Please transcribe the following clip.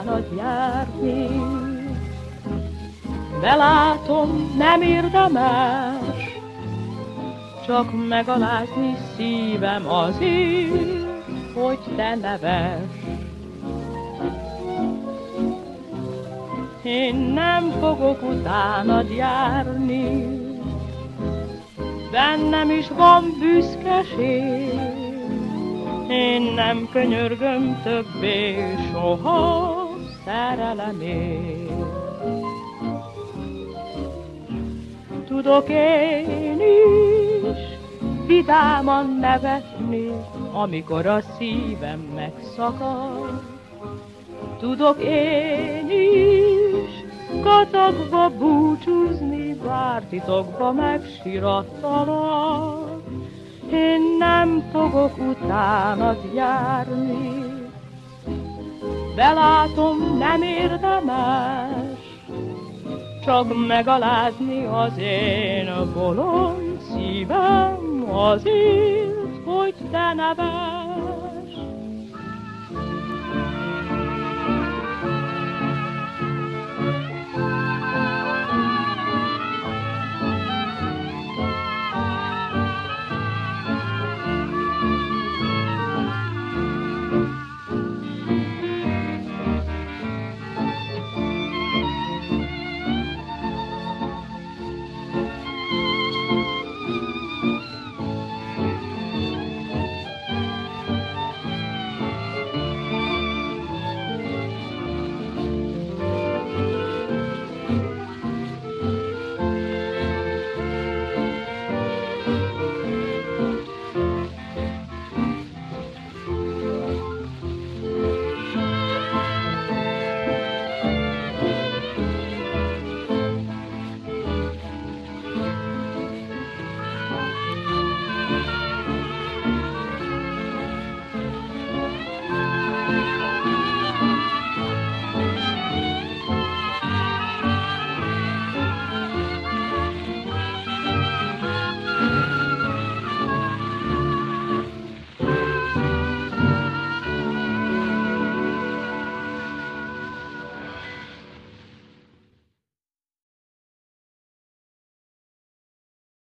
utánad járni. Belátom, nem érdemes csak megalázni szívem azért, hogy te neves. Én nem fogok utánad járni, bennem is van büszkeség. Én nem könyörgöm többé soha szerelemért. Tudok én is vidáman nevetni, amikor a szívem megszakad. Tudok én is kacagva búcsúzni, bár titokba megsirattalak. Én nem fogok utánad járni, belátom, nem érdemes csak megalázni az én bolond szívem azért, hogy te neves.